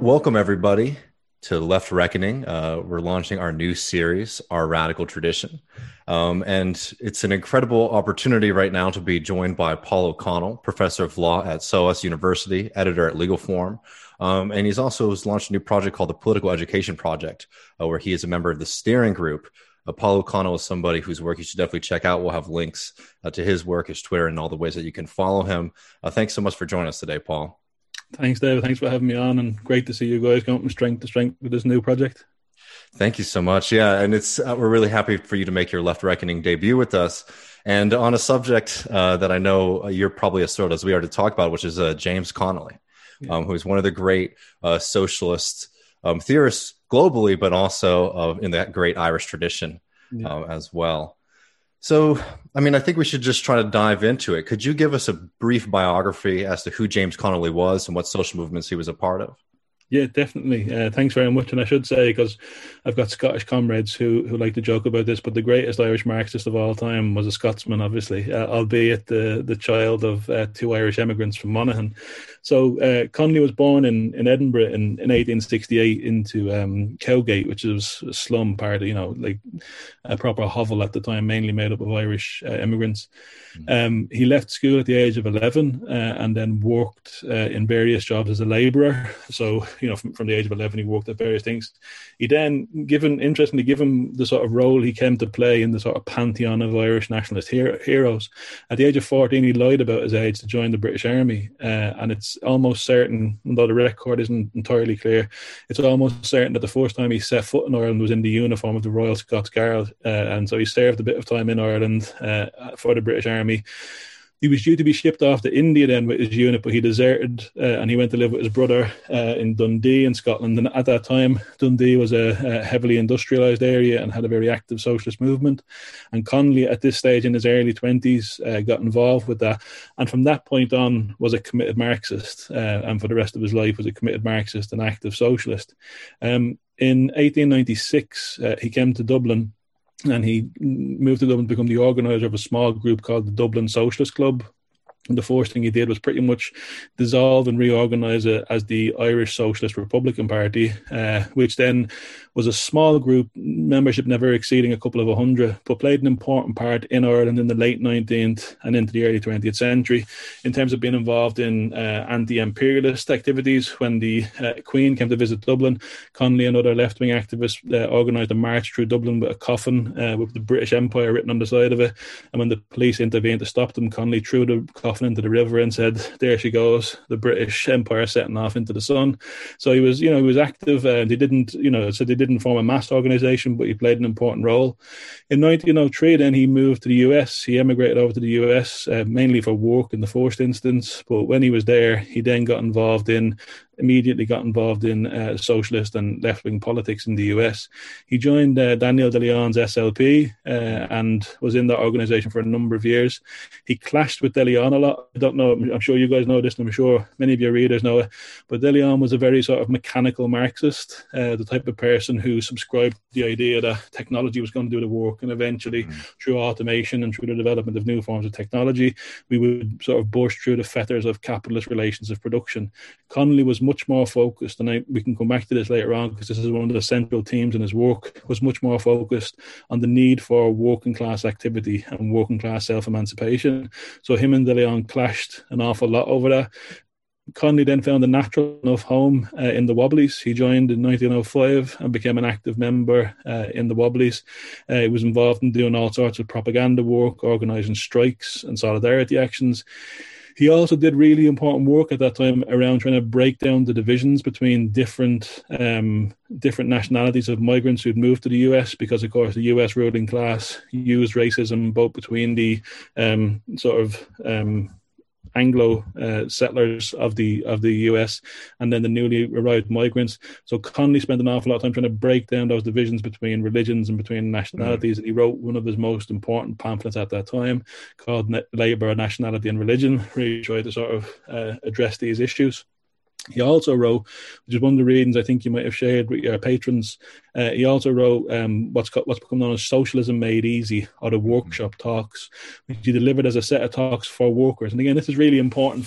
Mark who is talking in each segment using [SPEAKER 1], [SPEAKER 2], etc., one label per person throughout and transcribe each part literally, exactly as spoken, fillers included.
[SPEAKER 1] Welcome, everybody, to Left Reckoning. Uh, we're launching our new series, Our Radical Tradition. Um, and it's an incredible opportunity right now to be joined by Paul O'Connell, professor of law at S O A S University, editor at Legal Forum. Um, and he's also has launched a new project called the Political Education Project, uh, where he is a member of the steering group. Uh, Paul O'Connell is somebody whose work you should definitely check out. We'll have links uh, to his work, his Twitter, and all the ways that you can follow him. Uh, thanks so much for joining us today, Paul.
[SPEAKER 2] Thanks, David. Thanks for having me on, and great to see you guys going from strength to strength with this new project.
[SPEAKER 1] Thank you so much. Yeah, and it's uh, we're really happy for you to make your Left Reckoning debut with us, and on a subject uh, that I know you're probably as thrilled as we are to talk about, which is uh, James Connolly, yeah. um, who's one of the great uh, socialist um, theorists globally, but also uh, in that great Irish tradition yeah. uh, as well. So, I mean, I think we should just try to dive into it. Could you give us a brief biography as to who James Connolly was and what social movements he was a part of?
[SPEAKER 2] Yeah, definitely. Uh, thanks very much. And I should say, because I've got Scottish comrades who, who like to joke about this, but the greatest Irish Marxist of all time was a Scotsman, obviously, uh, albeit the, the child of uh, two Irish immigrants from Monaghan. So uh, Connolly was born in, in Edinburgh in, in eighteen sixty-eight into um, Cowgate, which was a slum part of, you know, like a proper hovel at the time, mainly made up of Irish uh, immigrants. Um, he left school at the age of eleven uh, and then worked uh, in various jobs as a labourer. So, you know, from, from the age of eleven, he worked at various things. He then, given, interestingly, given the sort of role he came to play in the sort of pantheon of Irish nationalist hero, heroes, at the age of fourteen, he lied about his age to join the British Army. Uh, and it's almost certain, although the record isn't entirely clear, it's almost certain that the first time he set foot in Ireland was in the uniform of the Royal Scots Guard. Uh, and so he served a bit of time in Ireland uh, for the British Army. He was due to be shipped off to India then with his unit, but he deserted uh, and he went to live with his brother uh, in Dundee in Scotland. And at that time, Dundee was a, a heavily industrialised area and had a very active socialist movement. And Connolly, at this stage in his early twenties, uh, got involved with that. And from that point on, was a committed Marxist. Uh, and for the rest of his life, was a committed Marxist and active socialist. Um, in eighteen ninety-six, uh, he came to Dublin. And he moved to Dublin to become the organiser of a small group called the Dublin Socialist Club. And the first thing he did was pretty much dissolve and reorganise it as the Irish Socialist Republican Party, uh, which then was a small group, membership never exceeding a couple of a hundred, but played an important part in Ireland in the late nineteenth and into the early twentieth century in terms of being involved in uh, anti-imperialist activities. When the uh, Queen came to visit Dublin, Connolly and other left-wing activists uh, organised a march through Dublin with a coffin uh, with the British Empire written on the side of it. And when the police intervened to stop them, Connolly threw the coffin into the river and said, "There she goes, the British Empire setting off into the sun." So he was, you know, he was active. And he didn't, you know, so they didn't form a mass organisation, but he played an important role. In nineteen oh three, then he moved to the U S. He emigrated over to the U S uh, mainly for work in the first instance. But when he was there, he then got involved in immediately got involved in uh, socialist and left-wing politics in the U S. He joined uh, Daniel De Leon's S L P uh, and was in that organisation for a number of years. He clashed with De Leon a lot. I don't know, I'm sure you guys know this, and I'm sure many of your readers know it, but De Leon was a very sort of mechanical Marxist, uh, the type of person who subscribed to the idea that technology was going to do the work, and eventually mm. through automation and through the development of new forms of technology, we would sort of burst through the fetters of capitalist relations of production. Connolly was much more focused, and I, we can come back to this later on because this is one of the central themes in his work, was much more focused on the need for working class activity and working class self-emancipation. So him and De Leon clashed an awful lot over that. Connolly then found a natural enough home uh, in the Wobblies. He joined in nineteen oh five and became an active member uh, in the Wobblies. Uh, he was involved in doing all sorts of propaganda work, organising strikes and solidarity actions. He also did really important work at that time around trying to break down the divisions between different um, different nationalities of migrants who'd moved to the U S, because, of course, the U S ruling class used racism both between the um, sort of um, Anglo uh, settlers of the of the U S and then the newly arrived migrants. So Connolly spent an awful lot of time trying to break down those divisions between religions and between nationalities. Mm. And he wrote one of his most important pamphlets at that time called Labour, Nationality and Religion, where he tried to sort of uh, address these issues. He also wrote, which is one of the readings I think you might have shared with your patrons, uh, he also wrote um, what's got, what's become known as Socialism Made Easy, or the Workshop Talks, which he delivered as a set of talks for workers. And again, this is really important for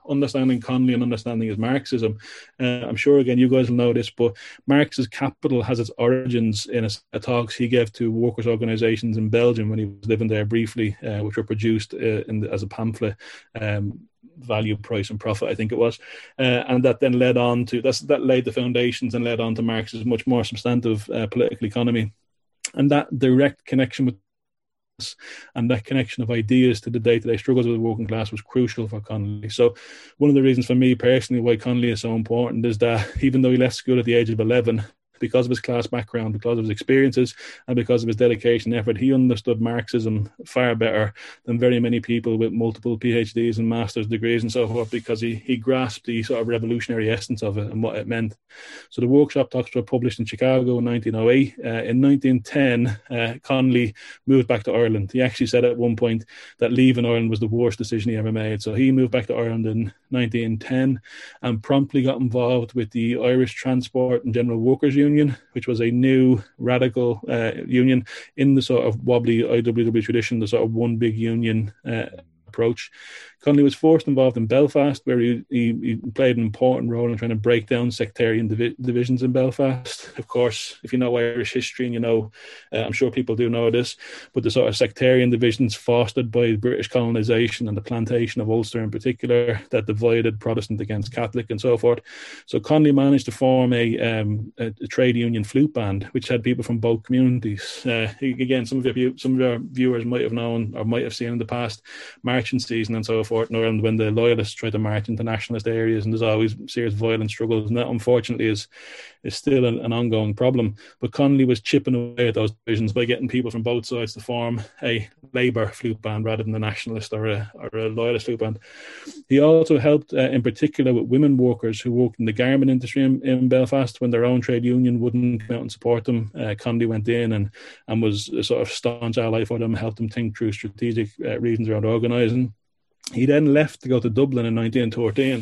[SPEAKER 2] understanding Connolly and understanding his Marxism. Uh, I'm sure, again, you guys will know this, but Marx's Capital has its origins in a, a talks he gave to workers' organisations in Belgium when he was living there briefly, uh, which were produced uh, in the, as a pamphlet. Um, value, price and profit, I think it was, uh, and that then led on to that's that laid the foundations and led on to Marx's much more substantive uh, political economy, and that direct connection with us and that connection of ideas to the day-to-day struggles of the working class was crucial for Connolly. So one of the reasons for me personally why Connolly is so important is that even though he left school at the age of eleven, because of his class background, because of his experiences, and because of his dedication and effort, he understood Marxism far better than very many people with multiple PhDs and master's degrees and so forth, because he, he grasped the sort of revolutionary essence of it and what it meant. So the workshop talks were published in Chicago in nineteen oh eight. Uh, in nineteen ten, uh, Connolly moved back to Ireland. He actually said at one point that leaving Ireland was the worst decision he ever made. So he moved back to Ireland in nineteen ten and promptly got involved with the Irish Transport and General Workers Union, which was a new radical uh, union in the sort of wobbly I W W tradition, the sort of one big union uh, approach. Connolly was first involved in Belfast, where he, he, he played an important role in trying to break down sectarian divi- divisions in Belfast. Of course, if you know Irish history, and you know, uh, I'm sure people do know this, but the sort of sectarian divisions fostered by British colonisation and the plantation of Ulster in particular that divided Protestant against Catholic and so forth. So Connolly managed to form a, um, a, a trade union flute band, which had people from both communities. Uh, again, some of your some of your viewers might have known or might have seen in the past marching season and so forth in Ireland when the loyalists try to march into nationalist areas, and there's always serious violent struggles, and that unfortunately is is still an, an ongoing problem. But Connolly was chipping away at those divisions by getting people from both sides to form a Labour flute band rather than a nationalist or a, or a loyalist flute band. He also helped uh, in particular with women workers who worked in the garment industry in, in Belfast when their own trade union wouldn't come out and support them. Uh, Connolly went in and, and was a sort of staunch ally for them, helped them think through strategic uh, reasons around organising. He then left to go to Dublin in nineteen thirteen.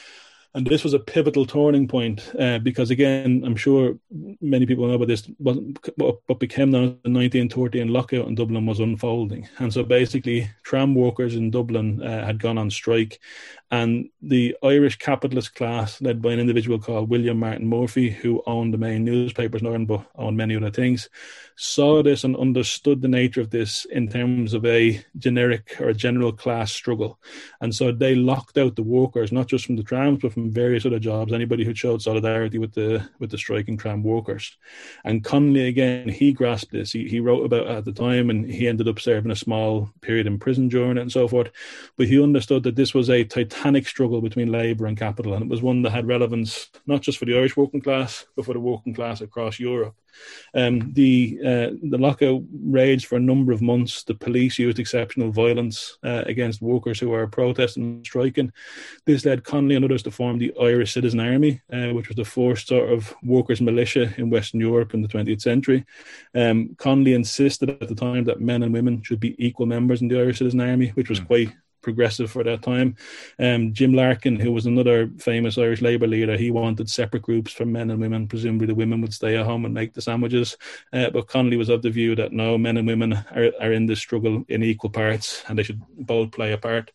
[SPEAKER 2] And this was a pivotal turning point uh, because, again, I'm sure many people know about this, what became known as the nineteen thirteen lockout in Dublin was unfolding. And so basically, tram workers in Dublin uh, had gone on strike, and the Irish capitalist class, led by an individual called William Martin Murphy, who owned the main newspapers in Ireland but owned many other things, saw this and understood the nature of this in terms of a generic or a general class struggle. And so they locked out the workers, not just from the trams, but from various other jobs, anybody who showed solidarity with the with the striking tram workers. And Connolly, again, he grasped this. He, he wrote about it at the time, and he ended up serving a small period in prison during it and so forth. But he understood that this was a titanic struggle between labour and capital, and it was one that had relevance not just for the Irish working class, but for the working class across Europe. Um, the uh, the lockout raged for a number of months. The police used exceptional violence uh, against workers who were protesting and striking. This led Connolly and others to form the Irish Citizen Army, uh, which was the first sort of workers' militia in Western Europe in the twentieth century. Um, Connolly insisted at the time that men and women should be equal members in the Irish Citizen Army, which was mm. quite progressive for that time. Um, Jim Larkin, who was another famous Irish Labour leader, he wanted separate groups for men and women. Presumably the women would stay at home and make the sandwiches. Uh, but Connolly was of the view that no, men and women are, are in this struggle in equal parts and they should both play a part.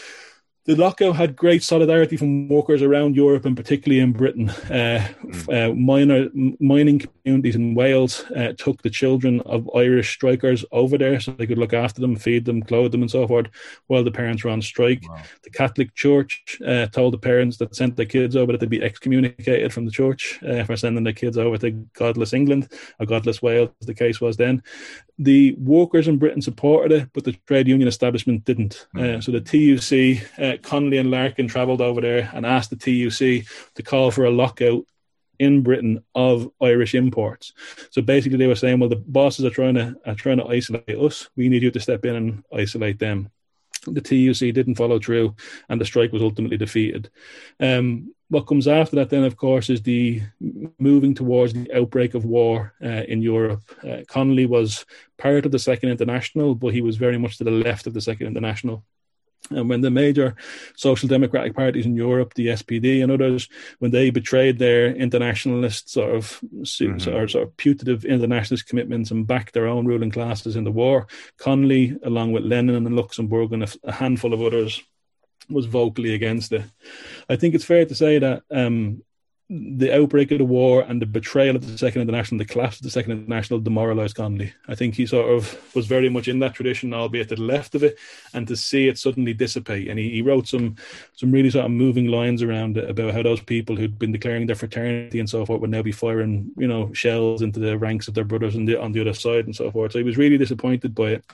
[SPEAKER 2] The lockout had great solidarity from workers around Europe and particularly in Britain. Uh, uh, minor, mining communities in Wales uh, took the children of Irish strikers over there so they could look after them, feed them, clothe them and so forth while the parents were on strike. Wow. The Catholic Church uh, told the parents that sent their kids over that they'd be excommunicated from the church uh, for sending their kids over to godless England or godless Wales, as the case was then. The workers in Britain supported it, but the trade union establishment didn't. Uh, so the T U C, uh, Connolly and Larkin travelled over there and asked the T U C to call for a lockout in Britain of Irish imports. So basically they were saying, well, the bosses are trying to are trying to isolate us. We need you to step in and isolate them. The T U C didn't follow through and the strike was ultimately defeated. Um, what comes after that then, of course, is the moving towards the outbreak of war uh, in Europe. Uh, Connolly was part of the Second International, but he was very much to the left of the Second International. And when the major social democratic parties in Europe, the S P D and others, when they betrayed their internationalist sort of mm-hmm. or sort of putative internationalist commitments and backed their own ruling classes in the war, Connolly, along with Lenin and Luxembourg and a, a handful of others, was vocally against it. I think it's fair to say that um, the outbreak of the war and the betrayal of the Second International, the collapse of the Second International, demoralised Connolly. I think he sort of was very much in that tradition, albeit to the left of it, and to see it suddenly dissipate. And he, he wrote some some really sort of moving lines around it about how those people who'd been declaring their fraternity and so forth would now be firing, you know, shells into the ranks of their brothers on the, on the other side and so forth. So he was really disappointed by it.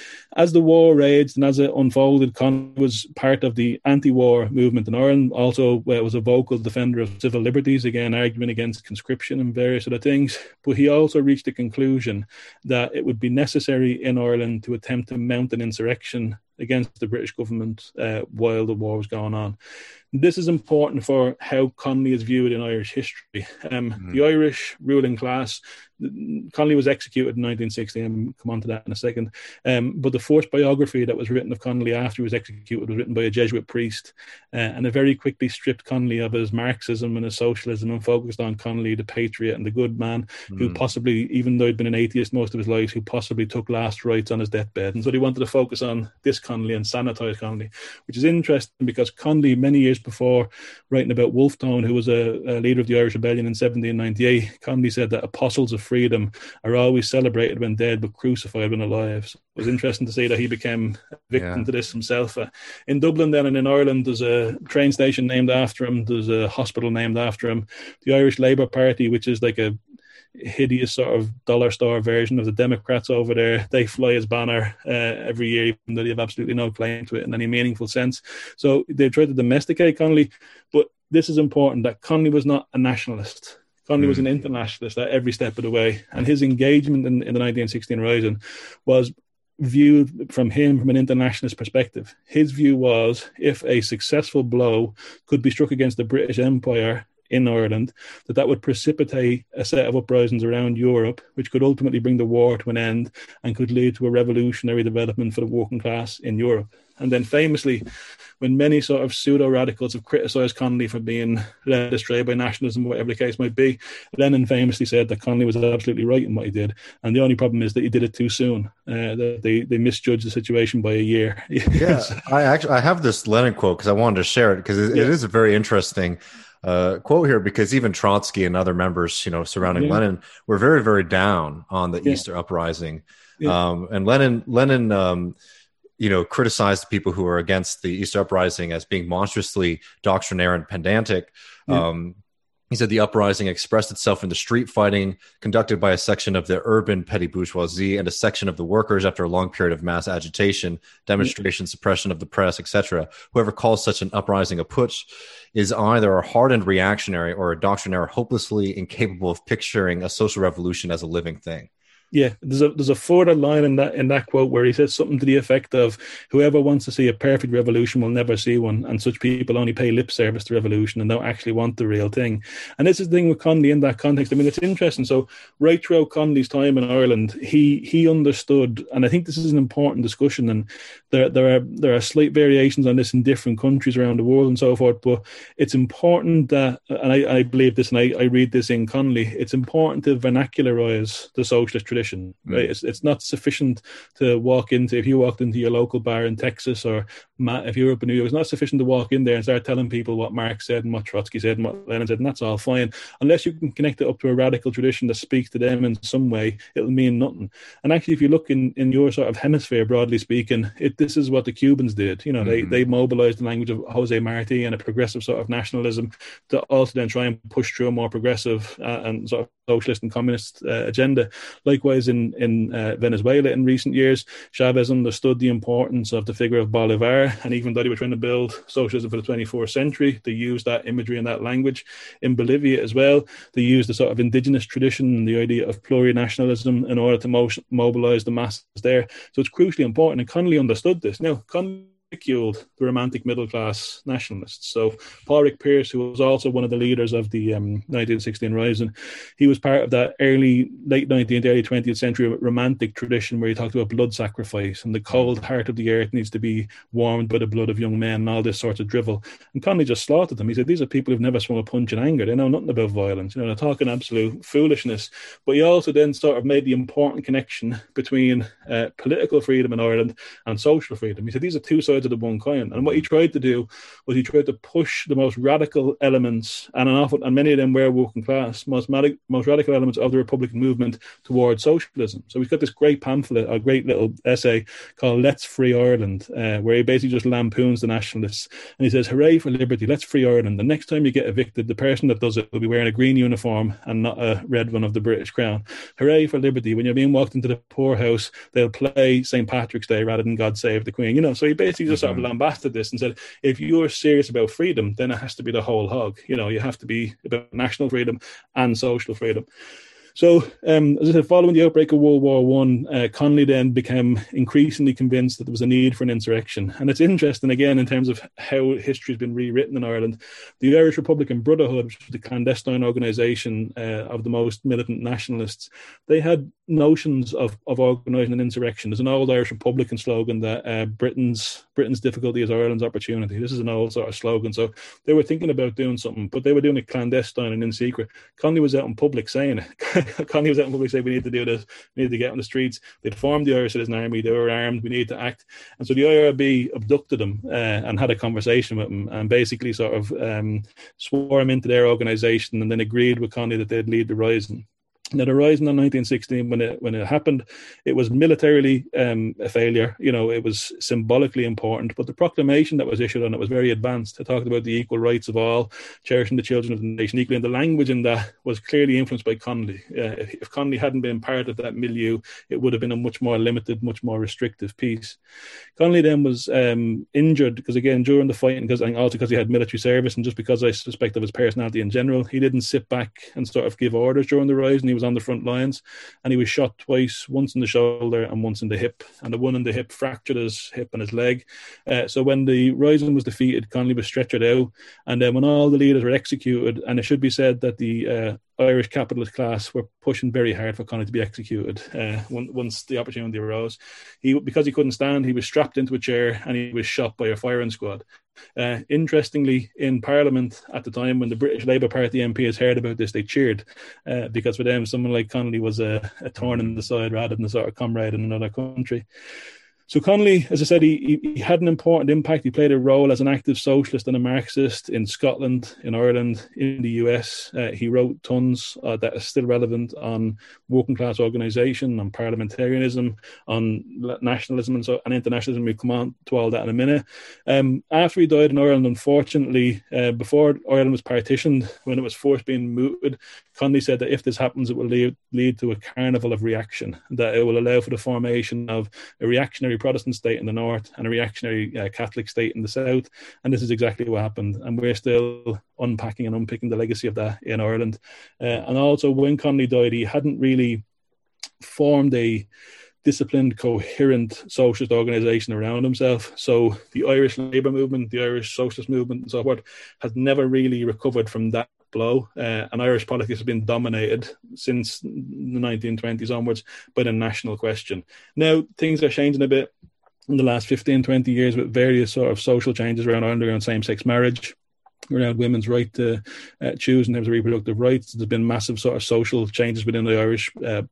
[SPEAKER 2] As the war raged and as it unfolded, Connolly was part of the anti-war movement in Ireland. Also, uh, was a vocal defender of civil liberties, again, arguing against conscription and various other things. But he also reached the conclusion that it would be necessary in Ireland to attempt to mount an insurrection against the British government uh, while the war was going on. This is important for how Connolly is viewed in Irish history. Um, mm-hmm. The Irish ruling class, Connolly was executed in nineteen sixty, and we'll come on to that in a second. Um, but the first biography that was written of Connolly after he was executed was written by a Jesuit priest, uh, and it very quickly stripped Connolly of his Marxism and his socialism and focused on Connolly, the patriot and the good man, mm-hmm. who possibly, even though he'd been an atheist most of his life, who possibly took last rites on his deathbed. And so they wanted to focus on this Connolly and sanitise Connolly, which is interesting because Connolly, many years before writing about Wolfe Tone, who was a, a leader of the Irish Rebellion in seventeen ninety-eight, Connolly said that apostles of freedom are always celebrated when dead but crucified when alive. So it was interesting to see that he became a victim yeah. to this himself. Uh, in Dublin then and in Ireland, there's a train station named after him, there's a hospital named after him. The Irish Labour Party, which is like a hideous sort of dollar store version of the Democrats over there, they fly his banner uh, every year, even though they have absolutely no claim to it in any meaningful sense. So they tried to domesticate Connolly, but this is important, that Connolly was not a nationalist. Connolly mm. was an internationalist at every step of the way, and his engagement in, in the nineteen sixteen Rising was viewed from him from an internationalist perspective. His view was, if a successful blow could be struck against the British Empire in Ireland, that that would precipitate a set of uprisings around Europe, which could ultimately bring the war to an end and could lead to a revolutionary development for the working class in Europe. And then famously, when many sort of pseudo-radicals have criticised Connolly for being led astray by nationalism, whatever the case might be, Lenin famously said that Connolly was absolutely right in what he did. And the only problem is that he did it too soon. Uh, that they, they misjudged the situation by a year.
[SPEAKER 1] Yeah, I actually I have this Lenin quote because I wanted to share it because it, yeah. it is a very interesting Uh, quote here, because even Trotsky and other members, you know, surrounding yeah. Lenin were very, very down on the yeah. Easter uprising. Yeah. Um, and Lenin, Lenin, um, you know, criticized the people who were against the Easter uprising as being monstrously doctrinaire and pedantic. Yeah. Um, He said the uprising expressed itself in the street fighting conducted by a section of the urban petty bourgeoisie and a section of the workers after a long period of mass agitation, demonstration, suppression of the press, et cetera. Whoever calls such an uprising a putsch is either a hardened reactionary or a doctrinaire hopelessly incapable of picturing a social revolution as a living thing.
[SPEAKER 2] Yeah, there's a there's a further line in that in that quote where he says something to the effect of, "Whoever wants to see a perfect revolution will never see one, and such people only pay lip service to revolution and don't actually want the real thing." And this is the thing with Connolly in that context. I mean, it's interesting. So right throughout Connolly's time in Ireland, he he understood, and I think this is an important discussion. And there there are there are slight variations on this in different countries around the world and so forth. But it's important that, and I, I believe this, and I, I read this in Connolly, it's important to vernacularize the socialist tradition. Right? It's it's not sufficient to walk into, if you walked into your local bar in Texas, or if you were up in New York, it's not sufficient to walk in there and start telling people what Marx said and what Trotsky said and what Lenin said, and that's all fine. Unless you can connect it up to a radical tradition that speaks to them in some way, it'll mean nothing. And actually, if you look in, in your sort of hemisphere, broadly speaking, it this is what the Cubans did. You know, mm-hmm. they, they mobilized the language of Jose Marti and a progressive sort of nationalism to also then try and push through a more progressive uh, and sort of socialist and communist uh, agenda. Likewise, in in uh, Venezuela in recent years, Chavez understood the importance of the figure of Bolivar, and even though they were trying to build socialism for the twenty-fourth century, they used that imagery and that language. In Bolivia as well, they used the sort of indigenous tradition and the idea of plurinationalism in order to mo- mobilize the masses there. So it's crucially important, and Connolly understood this. Now, Connolly ridiculed the romantic middle class nationalists. So Paul Rick Pierce, who was also one of the leaders of the um, nineteen sixteen Rising, he was part of that early, late nineteenth, early twentieth century romantic tradition where he talked about blood sacrifice and the cold heart of the earth needs to be warmed by the blood of young men and all this sort of drivel. And Connolly just slaughtered them. He said, these are people who've never swung a punch in anger. They know nothing about violence. You know, they're talking absolute foolishness. But he also then sort of made the important connection between uh, political freedom in Ireland and social freedom. He said, these are two sides sides of the one coin. And what he tried to do was he tried to push the most radical elements, and an awful, and many of them were working class, most, most radical elements of the Republican movement towards socialism. So he's got this great pamphlet, a great little essay called Let's Free Ireland, uh, where he basically just lampoons the nationalists. And he says, hooray for liberty, let's free Ireland. The next time you get evicted, the person that does it will be wearing a green uniform and not a red one of the British Crown. Hooray for liberty. When you're being walked into the poorhouse, they'll play Saint Patrick's Day rather than God Save the Queen. You know, so he basically just mm-hmm. sort of lambasted this and said, if you're serious about freedom, then it has to be the whole hog. You know, you have to be about national freedom and social freedom. So, um, as I said, following the outbreak of World War One, uh, Connolly then became increasingly convinced that there was a need for an insurrection. And it's interesting, again, in terms of how history has been rewritten in Ireland. The Irish Republican Brotherhood, which was the clandestine organisation uh, of the most militant nationalists, they had notions of, of organising an insurrection. There's an old Irish Republican slogan that uh, Britain's Britain's difficulty is Ireland's opportunity. This is an old sort of slogan. So they were thinking about doing something, but they were doing it clandestine and in secret. Connolly was out in public saying it. Connolly was out in public saying, we need to do this, we need to get on the streets. They'd formed the Irish Citizen Army, they were armed, we need to act. And so the I R B abducted him uh, and had a conversation with him and basically sort of um, swore him into their organisation and then agreed with Connolly that they'd lead the Rising. Now, the Rising in nineteen sixteen, when it when it happened, it was militarily um, a failure. You know, it was symbolically important, but the proclamation that was issued on it was very advanced. It talked about the equal rights of all, cherishing the children of the nation equally, and the language in that was clearly influenced by Connolly. Uh, if, if Connolly hadn't been part of that milieu, it would have been a much more limited, much more restrictive peace. Connolly then was um, injured because, again, during the fighting, because and also because he had military service, and just because I suspect of his personality in general, he didn't sit back and sort of give orders during the Rising. He was on the front lines, and he was shot twice, once in the shoulder and once in the hip, and the one in the hip fractured his hip and his leg. Uh, so when the Rising was defeated, Connolly was stretchered out, and then when all the leaders were executed, and it should be said that the uh, Irish capitalist class were pushing very hard for Connolly to be executed uh, once the opportunity arose. He, because he couldn't stand, he was strapped into a chair and he was shot by a firing squad. Uh, interestingly, in Parliament at the time, when the British Labour Party M Ps heard about this, they cheered uh, because for them, someone like Connolly was a, a thorn in the side rather than a sort of comrade in another country. So Connolly, as I said, he, he had an important impact. He played a role as an active socialist and a Marxist in Scotland, in Ireland, in the U S. Uh, he wrote tons uh, that are still relevant on working class organisation, on parliamentarianism, on nationalism and, so, and internationalism. We'll come on to all that in a minute. Um, after he died in Ireland, unfortunately, uh, before Ireland was partitioned, when it was forced being mooted, Connolly said that if this happens, it will lead, lead to a carnival of reaction, that it will allow for the formation of a reactionary Protestant state in the north and a reactionary uh, Catholic state in the south. And this is exactly what happened. And we're still unpacking and unpicking the legacy of that in Ireland. Uh, and also, when Connolly died, he hadn't really formed a disciplined, coherent socialist organisation around himself. So the Irish Labour movement, the Irish socialist movement and so forth has never really recovered from that blow, uh, and Irish politics has been dominated since the nineteen twenties onwards by the national question. Now things are changing a bit in the last fifteen, twenty years with various sort of social changes around Ireland, around same-sex marriage, around women's right to uh, choose in terms of reproductive rights. There's been massive sort of social changes within the Irish uh,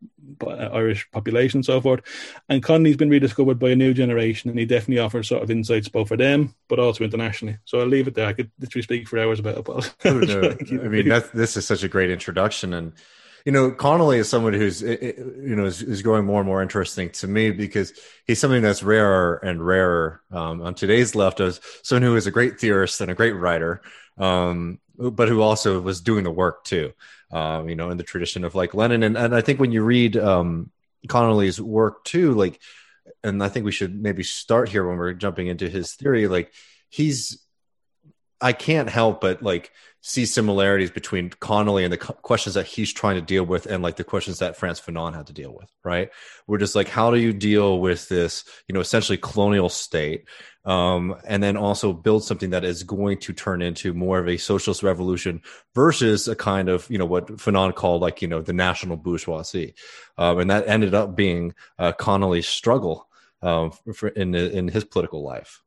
[SPEAKER 2] Irish population and so forth. And Connolly's been rediscovered by a new generation, and he definitely offers sort of insights both for them, but also internationally. So I'll leave it there. I could literally speak for hours about it, but
[SPEAKER 1] oh, no. I mean, that's, this is such a great introduction. And, you know, Connolly is someone who's, you know, is, is growing more and more interesting to me because he's something that's rarer and rarer um, on today's left as someone who is a great theorist and a great writer, um, but who also was doing the work too, um, you know, in the tradition of like Lenin. And, and I think when you read um, Connolly's work too, like, and I think we should maybe start here when we're jumping into his theory, like he's, I can't help but like see similarities between Connolly and the questions that he's trying to deal with and like the questions that Frantz Fanon had to deal with, right? We're just like, how do you deal with this, you know, essentially colonial state, um, and then also build something that is going to turn into more of a socialist revolution versus a kind of, you know, what Fanon called like, you know, the national bourgeoisie. Um, and that ended up being uh, Connolly's struggle um, for, in, in his political life.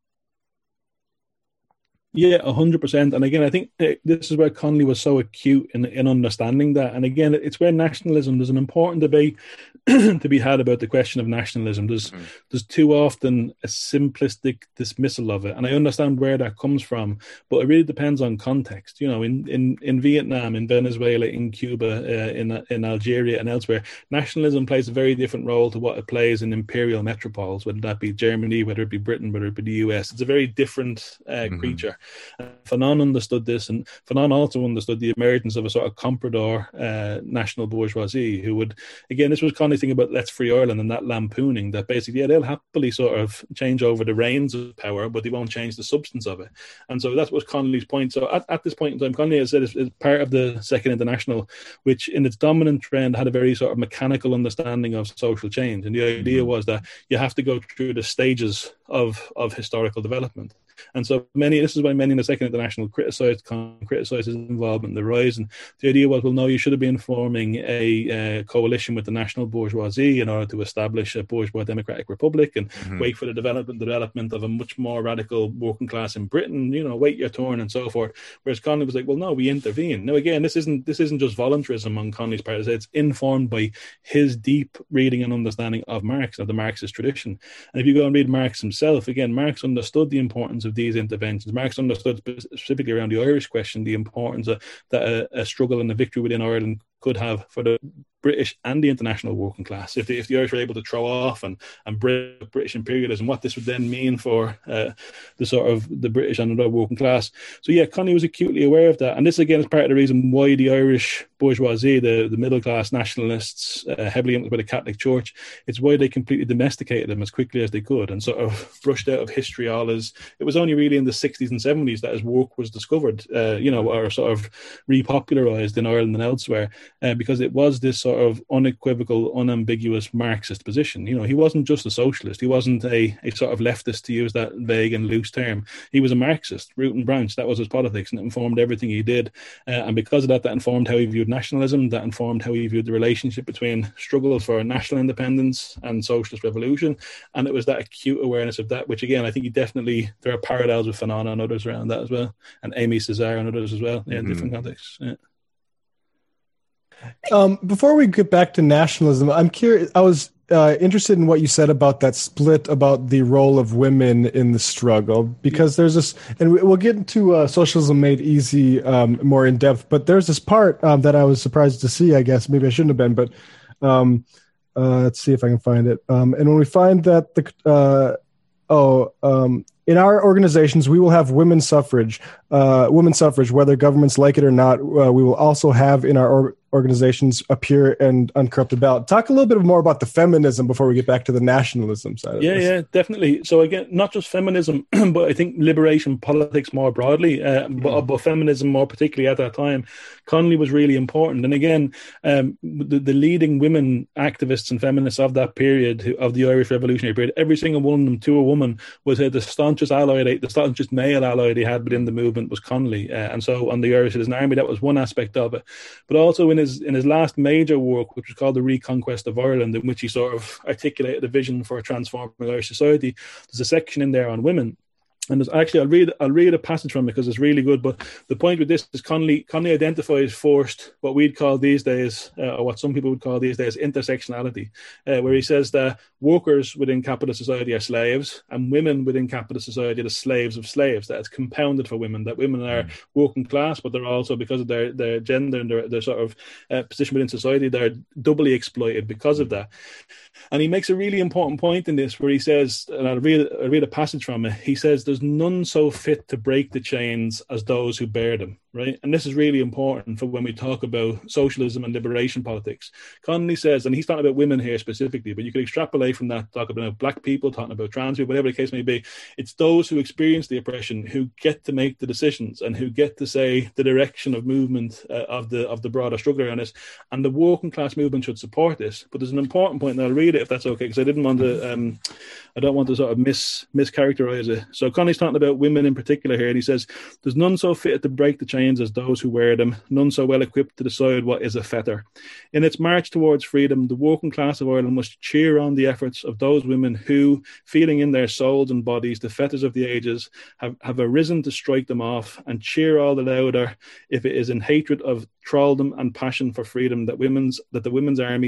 [SPEAKER 2] Yeah, one hundred percent. And again, I think this is where Connolly was so acute in, in understanding that. And again, it's where nationalism, there's an important debate to be had about the question of nationalism. There's
[SPEAKER 1] Mm-hmm.
[SPEAKER 2] there's too often a simplistic dismissal of it, and I understand where that comes from, but it really depends on context. You know, in in, in Vietnam, in Venezuela, in Cuba, uh, in in Algeria, and elsewhere, nationalism plays a very different role to what it plays in imperial metropoles, whether that be Germany, whether it be Britain, whether it be the U S. It's a very different uh, mm-hmm. creature. Uh, Fanon understood this, and Fanon also understood the emergence of a sort of comprador uh, national bourgeoisie who would, again, this was kind of thing about Let's Free Ireland and that lampooning, that basically, yeah, they'll happily sort of change over the reins of power, but they won't change the substance of it. And so that was Connolly's point. So at, at this point in time, Connolly, as I said, is, is part of the Second International, which in its dominant trend had a very sort of mechanical understanding of social change. And the idea mm-hmm. was that you have to go through the stages of, of historical development. And so many, this is why many in the Second International criticised criticised his involvement in the rise. And the idea was, well, no, you should have been forming a uh, coalition with the national bourgeoisie in order to establish a bourgeois democratic republic and mm-hmm. wait for the development development of a much more radical working class in Britain. You know, wait your turn and so forth. Whereas Connolly was like, well, no, we intervene. Now, again, this isn't this isn't just voluntarism on Connolly's part. It's informed by his deep reading and understanding of Marx, of the Marxist tradition. And if you go and read Marx himself, again, Marx understood the importance of these interventions. Marx understood specifically around the Irish question the importance of, that a, a struggle and a victory within Ireland could have for the British and the international working class. If the, if the Irish were able to throw off and, and break British imperialism, what this would then mean for uh, the sort of the British and the working class. So yeah, Connolly was acutely aware of that. And this again is part of the reason why the Irish bourgeoisie, the, the middle class nationalists, uh, heavily influenced by the Catholic Church, it's why they completely domesticated them as quickly as they could and sort of brushed out of history all as, it was only really in the sixties and seventies that his work was discovered, uh, you know, or sort of repopularized in Ireland and elsewhere. Uh, because it was this sort of unequivocal, unambiguous Marxist position. You know, he wasn't just a socialist. He wasn't a, a sort of leftist, to use that vague and loose term. He was a Marxist, root and branch. That was his politics, and it informed everything he did. Uh, and because of that, that informed how he viewed nationalism. That informed how he viewed the relationship between struggle for national independence and socialist revolution. And it was that acute awareness of that, which, again, I think he definitely, there are parallels with Fanon and others around that as well, and Aimé Césaire and others as well, yeah, in mm-hmm. different contexts. Yeah.
[SPEAKER 3] Um, before we get back to nationalism, I'm curious. I was uh, interested in what you said about that split about the role of women in the struggle, because there's this, and we'll get into uh, Socialism Made Easy um, more in depth. But there's this part um, that I was surprised to see. I guess maybe I shouldn't have been, but um, uh, let's see if I can find it. Um, and when we find that the uh, oh. Um, in our organizations, we will have women's suffrage, uh, women's suffrage, whether governments like it or not. Uh, we will also have in our or- organizations a pure and uncorrupted ballot. Talk a little bit more about the feminism before we get back to the nationalism side of
[SPEAKER 2] yeah,
[SPEAKER 3] this.
[SPEAKER 2] Yeah, definitely. So again, not just feminism, but I think liberation politics more broadly, uh, mm. but, but feminism more particularly at that time. Connolly was really important. And again, um, the, the leading women activists and feminists of that period, who, of the Irish Revolutionary period, every single one of them, to a woman, was uh, the staunchest ally, they, the staunchest male ally they had within the movement was Connolly. Uh, and so on the Irish Citizen Army, that was one aspect of it. But also in his in his last major work, which was called The Reconquest of Ireland, in which he sort of articulated a vision for transforming Irish society, there's a section in there on women. And there's actually, I'll read I'll read a passage from it because it's really good. But the point with this is Connolly, Connolly identifies first what we'd call these days, uh, or what some people would call these days, intersectionality, uh, where he says that workers within capitalist society are slaves, and women within capitalist society are the slaves of slaves. That it's compounded for women, that women are mm. working class, but they're also, because of their, their gender and their, their sort of uh, position within society, they're doubly exploited because of that. And he makes a really important point in this where he says, and I'll read, I'll read a passage from it, he says, there's none so fit to break the chains as those who bear them, right? And this is really important for when we talk about socialism and liberation politics. Connolly says, and he's talking about women here specifically, but you could extrapolate from that, talk about black people, talking about trans people, whatever the case may be. It's those who experience the oppression who get to make the decisions and who get to say the direction of movement uh, of the of the broader struggle around this. And the working class movement should support this. But there's an important point, and I'll read it if that's okay, because I didn't want to, um, I don't want to sort of mis mischaracterize it. So Connolly's talking about women in particular here, and he says, there's none so fit to break the chains as those who wear them, none so well equipped to decide what is a fetter. In its march towards freedom, the working class of Ireland must cheer on the efforts of those women who, feeling in their souls and bodies the fetters of the ages, have, have arisen to strike them off, and cheer all the louder if it is in hatred of thraldom and passion for freedom that women's that the women's army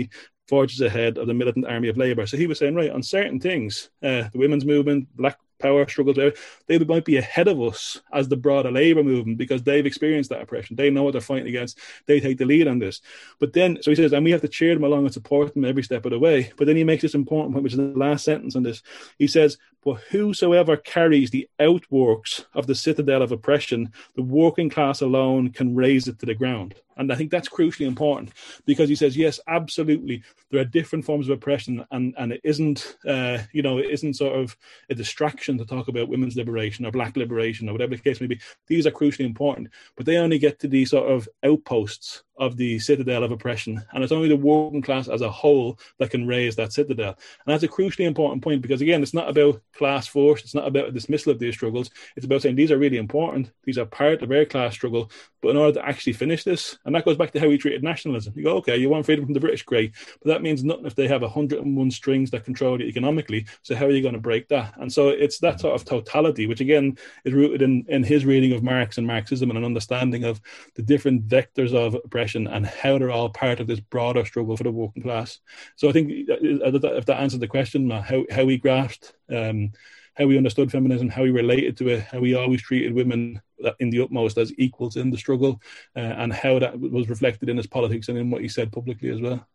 [SPEAKER 2] forges ahead of the militant army of labour. So he was saying, right, on certain things, uh, the women's movement, black power struggles, they might be ahead of us as the broader labour movement because they've experienced that oppression. They know what they're fighting against. They take the lead on this. But then, so he says, and we have to cheer them along and support them every step of the way. But then he makes this important point, which is the last sentence on this. He says, but whosoever carries the outworks of the citadel of oppression, the working class alone can raise it to the ground. And I think that's crucially important because he says, yes, absolutely, there are different forms of oppression, and, and it isn't, uh, you know, it isn't sort of a distraction to talk about women's liberation or black liberation or whatever the case may be. These are crucially important, but they only get to the sort of outposts of the citadel of oppression, and it's only the working class as a whole that can raise that citadel. And that's a crucially important point because, again, it's not about class force, it's not about a dismissal of these struggles, it's about saying these are really important, these are part of our class struggle, but in order to actually finish this, and that goes back to how we treated nationalism. You go, okay, you want freedom from the British, great, but that means nothing if they have one hundred and one strings that control it economically, so how are you going to break that? And so it's that sort of totality, which again is rooted in, in his reading of Marx and Marxism and an understanding of the different vectors of oppression and how they're all part of this broader struggle for the working class. So I think if that answered the question, how how we grasped, um, how we understood feminism, how we related to it, how we always treated women in the utmost as equals in the struggle, uh, and how that was reflected in his politics and in what he said publicly as well.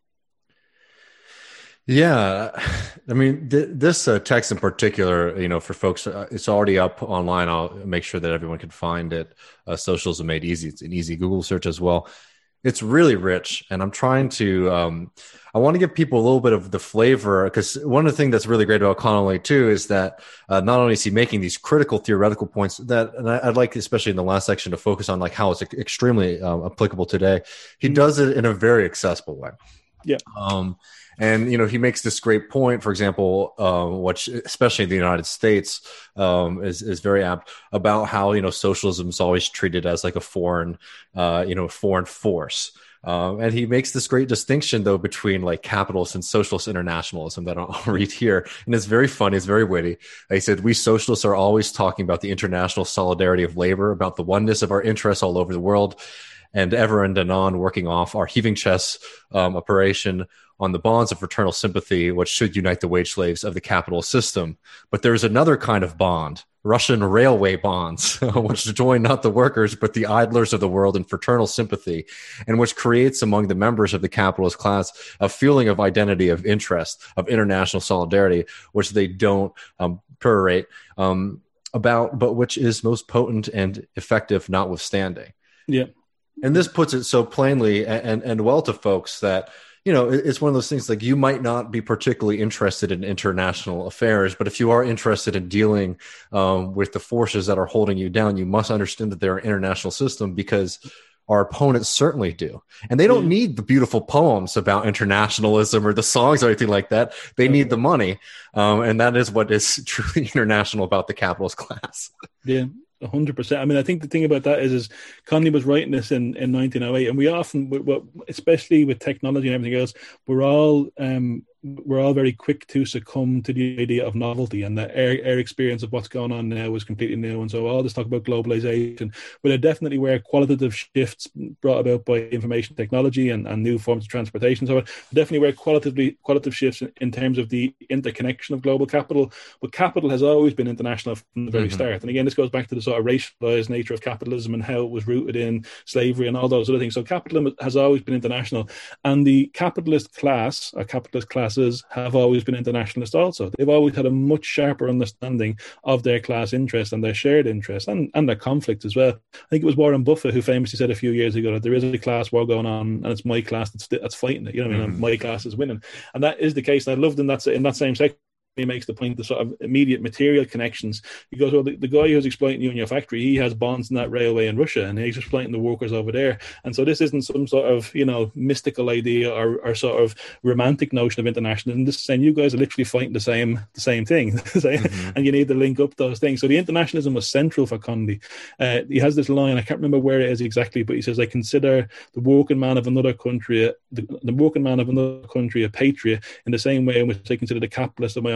[SPEAKER 1] Yeah, I mean, th- this uh, text in particular, you know, for folks, uh, it's already up online. I'll make sure that everyone can find it. Uh, Socialism Made Easy. It's an easy Google search as well. It's really rich, and I'm trying to, um, I want to give people a little bit of the flavor, because one of the things that's really great about Connolly too is that uh, not only is he making these critical theoretical points that, and I, I'd like, especially in the last section, to focus on like how it's extremely um, applicable today. He mm-hmm. does it in a very accessible way.
[SPEAKER 2] Yeah.
[SPEAKER 1] Um, And, you know, he makes this great point, for example, uh, which especially in the United States um, is, is very apt, about how, you know, socialism is always treated as like a foreign, uh, you know, foreign force. Um, and he makes this great distinction, though, between like capitalist and socialist internationalism that I'll read here. And it's very funny. It's very witty. He said, we socialists are always talking about the international solidarity of labor, about the oneness of our interests all over the world, and ever and anon working off our heaving chest um, operation on the bonds of fraternal sympathy, which should unite the wage slaves of the capitalist system. But there's another kind of bond, Russian railway bonds, which join not the workers, but the idlers of the world in fraternal sympathy, and which creates among the members of the capitalist class a feeling of identity, of interest, of international solidarity, which they don't um, perorate um, about, but which is most potent and effective notwithstanding.
[SPEAKER 2] Yeah.
[SPEAKER 1] And this puts it so plainly and, and, and well to folks that, you know, it's one of those things like you might not be particularly interested in international affairs, but if you are interested in dealing um, with the forces that are holding you down, you must understand that they're an international system, because our opponents certainly do. And they don't need the beautiful poems about internationalism or the songs or anything like that. They need the money. Um, and that is what is truly international about the capitalist class.
[SPEAKER 2] Yeah. one hundred percent. I mean, I think the thing about that is, is Connolly was writing this in, in nineteen oh eight, and we often, especially with technology and everything else, we're all um, we're all very quick to succumb to the idea of novelty, and that our, our experience of what's going on now is completely new. And so all this talk about globalization, but there definitely were qualitative shifts brought about by information technology and, and new forms of transportation. So definitely were qualitatively qualitative shifts in, in terms of the interconnection of global capital. But capital has always been international from the very mm-hmm. start. And again, this goes back to the sort of racialized nature of capitalism and how it was rooted in slavery and all those other things. So capitalism has always been international, and the capitalist class, or capitalist classes, have always been internationalist also. They've always had a much sharper understanding of their class interest and their shared interest, and, and their conflict as well. I think it was Warren Buffett who famously said a few years ago that there is a class war going on, and it's my class that's, that's fighting it. You know what I mean? Mm-hmm. My class is winning. And that is the case. And I loved in that, in that same section, he makes the point, the sort of immediate material connections. He goes, well, the, the guy who's exploiting you in your factory, he has bonds in that railway in Russia, and he's exploiting the workers over there. And so this isn't some sort of, you know, mystical idea or, or sort of romantic notion of internationalism. This is saying you guys are literally fighting the same the same thing, mm-hmm. and you need to link up those things. So the internationalism was central for Connolly. Uh, he has this line, I can't remember where it is exactly, but he says, I consider the working man of another country, the, the working man of another country a patriot in the same way in which I consider the capitalist of my own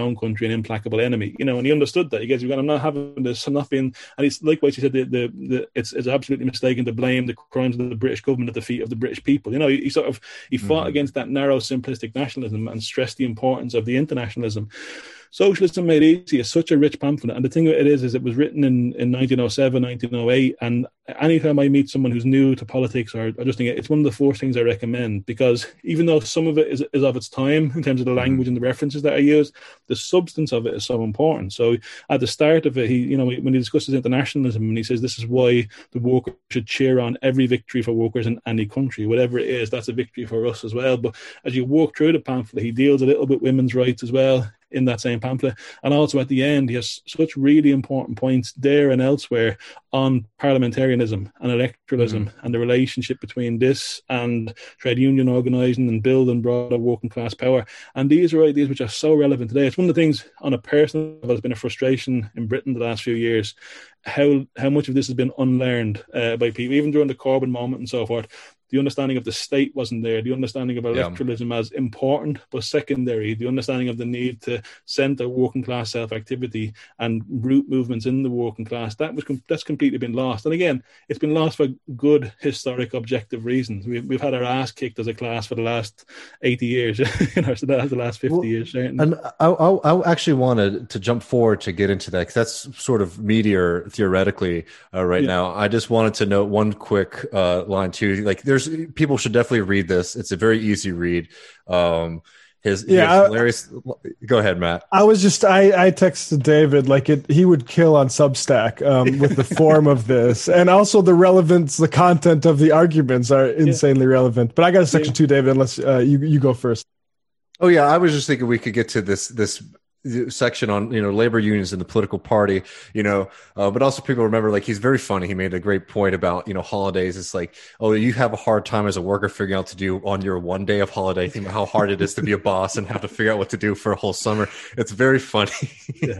[SPEAKER 2] own country an implacable enemy. You know, and he understood that. He goes, I'm not having this, I'm not being, and he's likewise, he said, the, the, the, it's, it's absolutely mistaken to blame the crimes of the British government at the feet of the British people. You know, he, he sort of, he fought mm-hmm. against that narrow, simplistic nationalism and stressed the importance of the internationalism. Socialism Made Easy is such a rich pamphlet, and the thing it is, is it was written in, in nineteen oh seven, nineteen oh eight, and anytime I meet someone who's new to politics or, or just think it's one of the first things I recommend, because even though some of it is, is of its time in terms of the language and the references that I use, the substance of it is so important. So at the start of it, he, you know, when he discusses internationalism, and he says this is why the workers should cheer on every victory for workers in any country, whatever it is, that's a victory for us as well. But as you walk through the pamphlet, he deals a little bit women's rights as well in that same pamphlet, and also at the end he has such really important points there and elsewhere on parliamentarianism and electoralism mm-hmm. and the relationship between this and trade union organising and building broader working class power. And these are ideas which are so relevant today. It's one of the things on a personal level has been a frustration in Britain the last few years, how how much of this has been unlearned uh, by people, even during the Corbyn moment and so forth. The understanding of the state wasn't there. The understanding of electoralism yeah. as important but secondary. The understanding of the need to centre working class self-activity and root movements in the working class. That was that's completely been lost. And again, it's been lost for good historic objective reasons. We've we've had our ass kicked as a class for the last eighty years. you know, so that's the last fifty well, years. Certainly.
[SPEAKER 1] And I, I, I actually wanted to jump forward to get into that, because that's sort of meteor theoretically uh, right yeah. now. I just wanted to note one quick uh, line too. Like there's people should definitely read this. It's a very easy read. Um, his yeah, hilarious. I, go ahead, Matt.
[SPEAKER 3] I was just I, I texted David like it. He would kill on Substack um, with the form of this, and also the relevance, the content of the arguments are insanely yeah. relevant. But I got a section yeah. two, David. Unless uh, you you go first.
[SPEAKER 1] Oh yeah, I was just thinking we could get to this this. section on, you know, labor unions and the political party, you know, uh, but also people remember, like, he's very funny. He made a great point about, you know, holidays. It's like, oh, you have a hard time as a worker figuring out to do on your one day of holiday. Think about how hard it is to be a boss and have to figure out what to do for a whole summer. It's very funny. Yeah.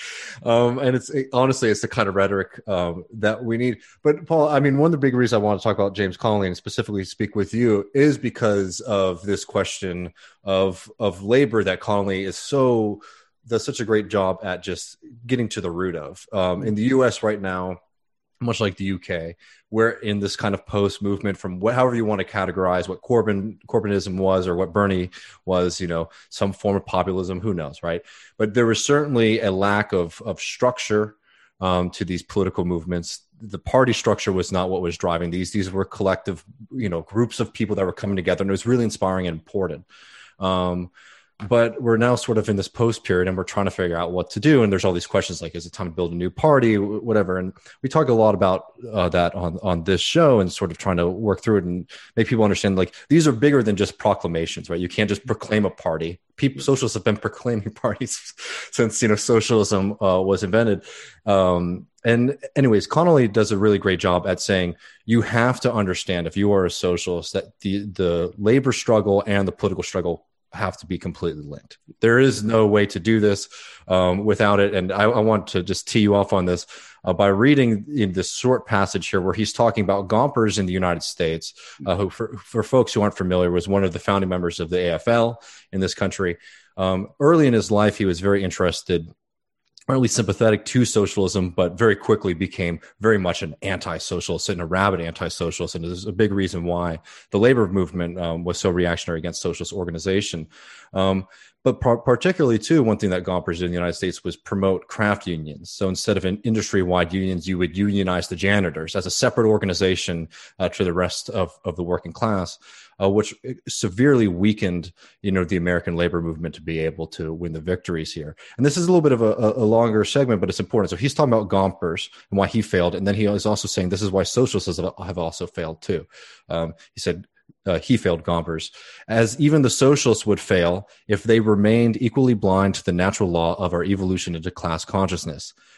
[SPEAKER 1] um, and it's it, honestly, it's the kind of rhetoric um, that we need. But Paul, I mean, one of the big reasons I want to talk about James Connolly and specifically speak with you is because of this question of, of labor that Connolly is so does such a great job at just getting to the root of. Um, in the U S right now, much like the U K, we're in this kind of post movement from what, however you want to categorize what Corbyn Corbynism was or what Bernie was, you know, some form of populism, who knows, right? But there was certainly a lack of of structure um, to these political movements. The party structure was not what was driving these. These were collective, you know, groups of people that were coming together, and it was really inspiring and important. Um, But we're now sort of in this post period, and we're trying to figure out what to do. And there's all these questions like, is it time to build a new party, whatever? And we talk a lot about uh, that on, on this show, and sort of trying to work through it and make people understand, like, these are bigger than just proclamations, right? You can't just proclaim a party. People, socialists have been proclaiming parties since, you know, socialism uh, was invented. Um, and anyways, Connolly does a really great job at saying you have to understand, if you are a socialist, that the, the labor struggle and the political struggle have to be completely linked. There is no way to do this um, without it. And I, I want to just tee you off on this uh, by reading in this short passage here where he's talking about Gompers in the United States, uh, who, for, for folks who aren't familiar, was one of the founding members of the A F L in this country. Um, early in his life, he was very interested, or at least sympathetic to socialism, but very quickly became very much an anti-socialist and a rabid anti-socialist. And there's a big reason why the labor movement um, was so reactionary against socialist organization. Um, but par- particularly, too, one thing that Gompers did in the United States was promote craft unions. So instead of an industry-wide unions, you would unionize the janitors as a separate organization uh, to the rest of, of the working class, uh, which severely weakened, you know, the American labor movement to be able to win the victories here. And this is a little bit of a, a longer segment, but it's important. So he's talking about Gompers and why he failed. And then he is also saying this is why socialists have also failed, too. Um, he said, Uh, he failed Gompers, as even the socialists would fail if they remained equally blind to the natural law of our evolution into class consciousness.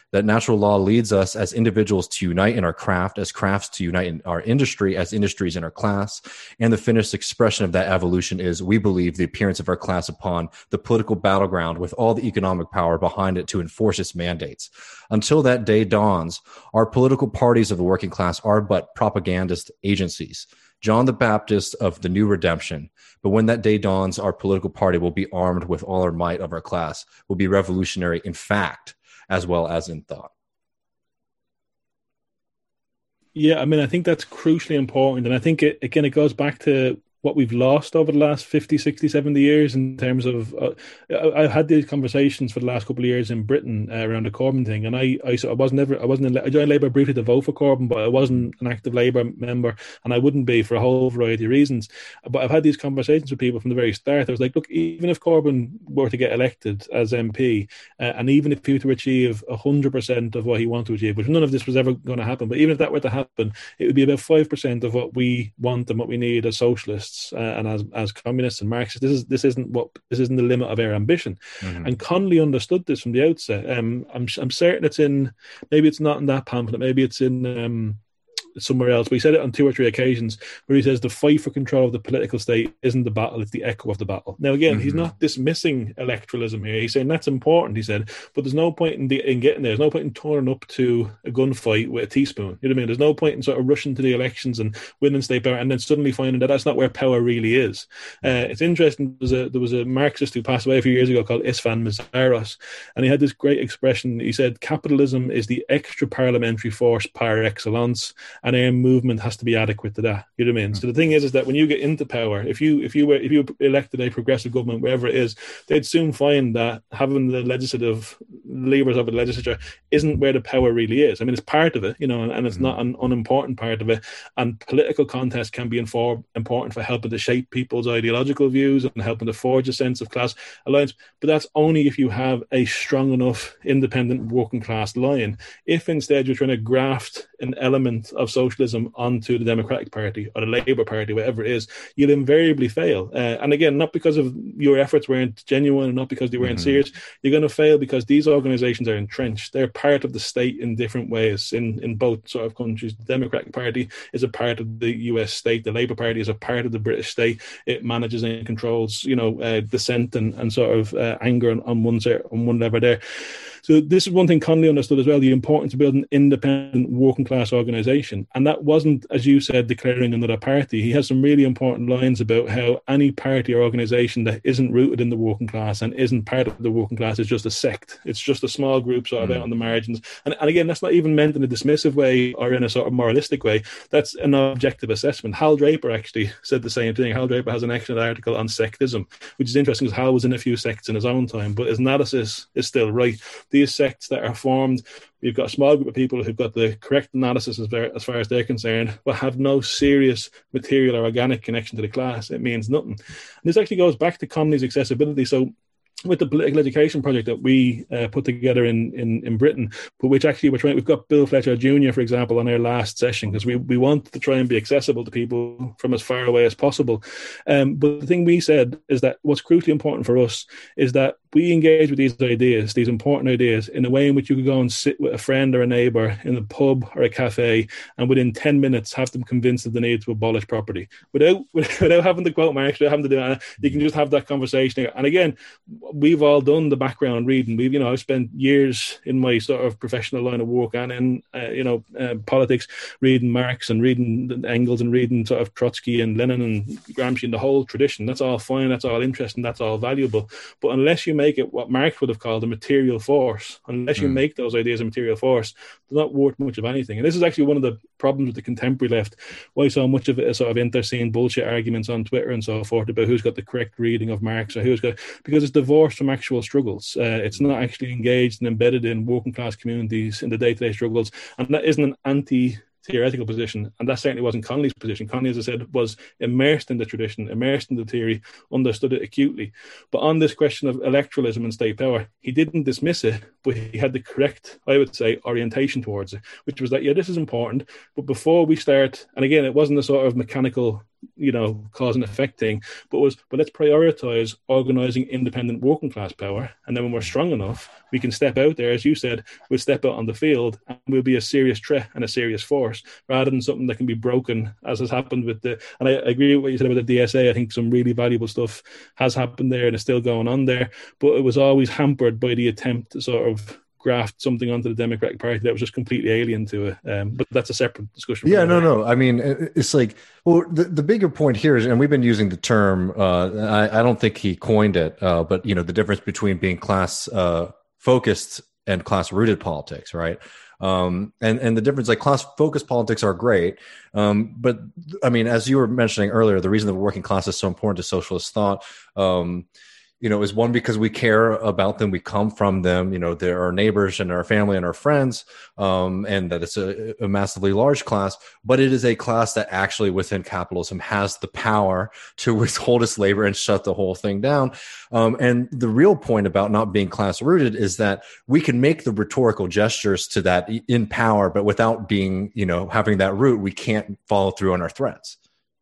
[SPEAKER 1] that natural law leads us as individuals to unite in our craft, as crafts to unite in our industry, as industries in our class. And the finished expression of that evolution is, we believe, the appearance of our class upon the political battleground with all the economic power behind it to enforce its mandates. Until that day dawns, our political parties of the working class are but propagandist agencies, John the Baptist of the new redemption. But when that day dawns, our political party will be armed with all our might of our class, will be revolutionary in fact as well as in thought.
[SPEAKER 2] Yeah, I mean, I think that's crucially important. And I think, it, again, it goes back to what we've lost over the last fifty, sixty, seventy years in terms of, uh, I've had these conversations for the last couple of years in Britain uh, around the Corbyn thing. And I, I, I was never, I wasn't, in, I joined Labour briefly to vote for Corbyn, but I wasn't an active Labour member, and I wouldn't be for a whole variety of reasons. But I've had these conversations with people from the very start. I was like, look, even if Corbyn were to get elected as M P, uh, and even if he were to achieve one hundred percent of what he wanted to achieve, which none of this was ever going to happen, but even if that were to happen, it would be about five percent of what we want and what we need as socialists. Uh, and as as communists and Marxists, this is this isn't what this isn't the limit of our ambition. Mm-hmm. And Connolly understood this from the outset. Um, I'm I'm certain it's in, maybe it's not in that pamphlet, maybe it's in um, somewhere else, but he said it on two or three occasions where he says the fight for control of the political state isn't the battle, it's the echo of the battle. Now again, mm-hmm. he's not dismissing electoralism here. He's saying that's important, he said, but there's no point in, the, in getting there. There's no point in turning up to a gunfight with a teaspoon. You know what I mean? There's no point in sort of rushing to the elections and winning state power and then suddenly finding that that's not where power really is. Uh, it's interesting, there was, a, there was a Marxist who passed away a few years ago called István Mészáros, and he had this great expression. He said, capitalism is the extra parliamentary force par excellence, and our movement has to be adequate to that. You know what I mean? Mm-hmm. So the thing is, is that when you get into power, if you if you were if you elected a progressive government, wherever it is, they'd soon find that having the legislative levers of the legislature isn't where the power really is. I mean, it's part of it, you know, and, and it's mm-hmm. not an unimportant part of it. And political contest can be inform, important for helping to shape people's ideological views and helping to forge a sense of class alliance. But that's only if you have a strong enough independent working class line. If instead you're trying to graft an element of socialism onto the Democratic Party or the Labour Party, whatever it is, you'll invariably fail. Uh, and again, not because of your efforts weren't genuine, not because they weren't mm-hmm. serious. You're going to fail because these organisations are entrenched. They're part of the state in different ways in, in both sort of countries. The Democratic Party is a part of the U S state. The Labour Party is a part of the British state. It manages and controls, you know, uh, dissent and, and sort of uh, anger on, on one side, on one level there. So this is one thing Connolly understood as well, the importance of building an independent working class organisation. And that wasn't, as you said, declaring another party. He has some really important lines about how any party or organisation that isn't rooted in the working class and isn't part of the working class is just a sect. It's just a small group sort of mm. out on the margins. And, and again, that's not even meant in a dismissive way or in a sort of moralistic way. That's an objective assessment. Hal Draper actually said the same thing. Hal Draper has an excellent article on sectism, which is interesting because Hal was in a few sects in his own time, but his analysis is still right. These sects that are formed, we've got a small group of people who've got the correct analysis as far, as far as they're concerned, but have no serious material or organic connection to the class. It means nothing. And this actually goes back to Connolly's accessibility. So with the political education project that we uh, put together in, in, in Britain, but which actually we're trying, we've got Bill Fletcher Junior, for example, on our last session, because we, we want to try and be accessible to people from as far away as possible. Um, but the thing we said is that what's crucially important for us is that we engage with these ideas, these important ideas, in a way in which you could go and sit with a friend or a neighbour in a pub or a cafe, and within ten minutes have them convinced of the need to abolish property without without having to quote Marx, without having to do that. You can just have that conversation. And again, we've all done the background reading. We've, you know, I've spent years in my sort of professional line of work and in, uh, you know, uh, politics, reading Marx and reading Engels and reading sort of Trotsky and Lenin and Gramsci and the whole tradition. That's all fine. That's all interesting. That's all valuable. But unless you make it what Marx would have called a material force, unless you mm. make those ideas a material force, they're not worth much of anything. And this is actually one of the problems with the contemporary left. Why so much of it is sort of interscene bullshit arguments on Twitter and so forth about who's got the correct reading of Marx or who's got, because it's divorced from actual struggles. Uh, it's not actually engaged and embedded in working class communities in the day-to-day struggles. And that isn't an anti theoretical position, and that certainly wasn't Connolly's position. Connolly, as I said, was immersed in the tradition, immersed in the theory, understood it acutely. But on this question of electoralism and state power, he didn't dismiss it, but he had the correct, I would say, orientation towards it, which was that, yeah, this is important, but before we start, and again, it wasn't a sort of mechanical you know, cause and effect thing, but was, but let's prioritize organizing independent working class power. And then when we're strong enough, we can step out there, as you said, we'll step out on the field and we'll be a serious threat and a serious force rather than something that can be broken, as has happened with the, and I, I agree with what you said about the D S A. I think some really valuable stuff has happened there and is still going on there, but it was always hampered by the attempt to sort of graft something onto the Democratic Party that was just completely alien to it. Um, but that's a separate discussion.
[SPEAKER 1] Yeah, no, no. I mean, it's like, well, the, the bigger point here is, and we've been using the term, uh, I, I don't think he coined it, uh, but, you know, the difference between being class uh, focused and class rooted politics, right? Um, and, and the difference, like class focused politics are great. Um, but I mean, as you were mentioning earlier, the reason the working class is so important to socialist thought, um, you know, is one, because we care about them. We come from them. You know, they're our neighbors and our family and our friends, um, and that it's a, a massively large class. But it is a class that actually within capitalism has the power to withhold its labor and shut the whole thing down. Um, and the real point about not being class rooted is that we can make the rhetorical gestures to that in power, but without being, you know, having that root, we can't follow through on our threats.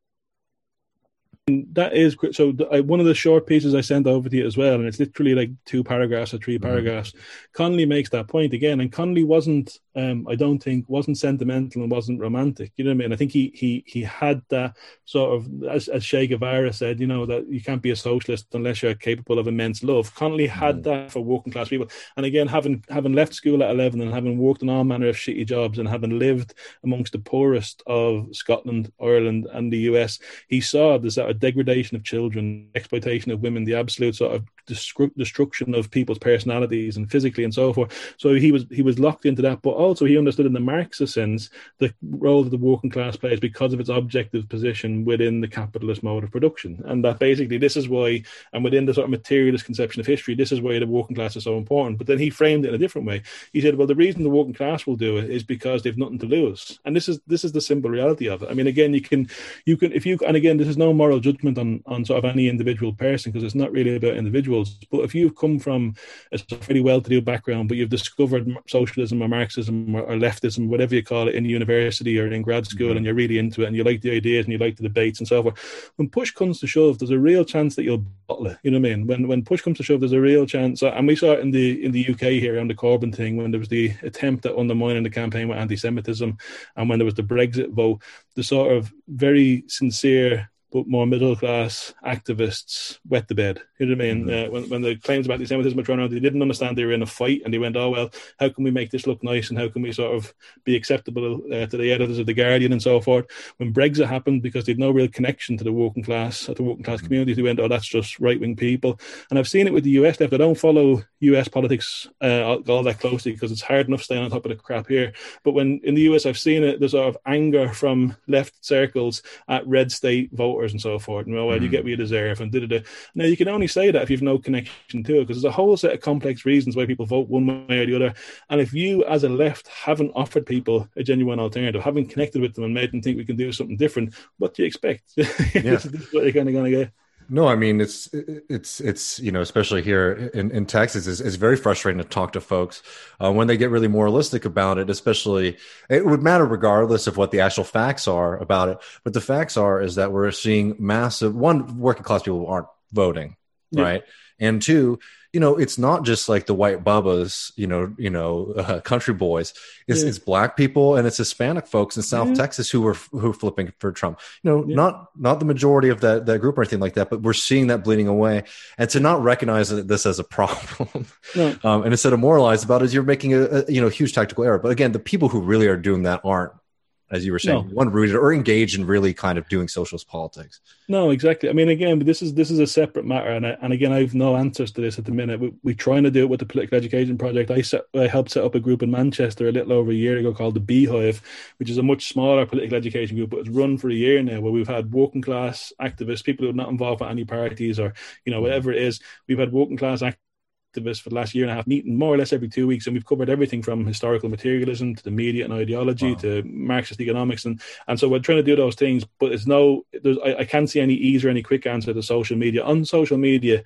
[SPEAKER 2] That is so. I, one of the short pieces I sent over to you as well, and it's literally like two paragraphs or three paragraphs. Mm-hmm. Connolly makes that point again, and Connolly wasn't, um, I don't think, wasn't sentimental and wasn't romantic. You know what I mean? I think he he he had that sort of, as, as Che Guevara said, you know, that you can't be a socialist unless you're capable of immense love. Connolly had mm-hmm. that for working class people, and again, having having left school at eleven and having worked in all manner of shitty jobs and having lived amongst the poorest of Scotland, Ireland, and the U S, he saw this sort of degradation of children, exploitation of women, the absolute sort of destruction of people's personalities and physically and so forth. So he was he was locked into that, but also he understood in the Marxist sense the role that the working class plays because of its objective position within the capitalist mode of production, and that basically this is why, and within the sort of materialist conception of history, this is why the working class is so important. But then he framed it in a different way. He said, well, the reason the working class will do it is because they've nothing to lose, and this is this is the simple reality of it. I mean, again, you can you can if you and again, this is no moral judgment on on sort of any individual person, because it's not really about individuals. But if you've come from a very well-to-do background, but you've discovered socialism or Marxism or, or leftism, whatever you call it, in university or in grad school, mm-hmm. and you're really into it and you like the ideas and you like the debates and so forth, when push comes to shove, there's a real chance that you'll bottle it. You know what I mean? When when push comes to shove, there's a real chance. And we saw it in the in the U K here on the Corbyn thing, when there was the attempt at undermining the campaign with anti-Semitism, and when there was the Brexit vote, the sort of very sincere but more middle-class activists wet the bed. You know what I mean? Mm-hmm. Uh, when, when the claims about anti-Semitism were thrown out, they didn't understand they were in a fight, and they went, oh, well, how can we make this look nice, and how can we sort of be acceptable uh, to the editors of The Guardian and so forth? When Brexit happened, because they had no real connection to the working class, or the working class mm-hmm. community, they went, oh, that's just right-wing people. And I've seen it with the U S left. I don't follow U S politics uh, all that closely, because it's hard enough staying on top of the crap here. But when in the U S, I've seen it, there's sort of anger from left circles at red state voters and so forth. And, well, well, you get what you deserve, and da-da-da. Now, you can only say that if you've no connection to it, because there's a whole set of complex reasons why people vote one way or the other. And if you, as a left, haven't offered people a genuine alternative, haven't connected with them and made them think we can do something different, what do you expect? Yeah. This is what you're kind of going to get.
[SPEAKER 1] No, I mean, it's, it's, it's, you know, especially here in, in Texas, it's, it's very frustrating to talk to folks uh, when they get really moralistic about it, especially, it would matter regardless of what the actual facts are about it. But the facts are, is that we're seeing massive, one, working class people aren't voting, yeah. right? And two, you know, it's not just like the white bubbas, you know, you know, uh, country boys. It's, yeah. it's black people and it's Hispanic folks in South yeah. Texas who were who are flipping for Trump. You know, yeah. not not the majority of that that group or anything like that, but we're seeing that bleeding away. And to not recognize this as a problem, no. um, and instead of moralize about it, you're making a, a you know huge tactical error. But again, the people who really are doing that aren't, as you were saying, no. one rooted or engaged in really kind of doing socialist politics.
[SPEAKER 2] No, exactly. I mean, again, but this is this is a separate matter, and I, and again, I have no answers to this at the minute. We, we're trying to do it with the Political Education Project. I set, I helped set up a group in Manchester a little over a year ago called the Beehive, which is a much smaller political education group, but it's run for a year now, where we've had working class activists, people who are not involved with any parties or you know whatever it is. We've had working class activists for the last year and a half, meeting more or less every two weeks, and we've covered everything from historical materialism to the media and ideology wow. to Marxist economics, and and so we're trying to do those things. But it's no, there's I, I can't see any ease or any quick answer to social media. On social media,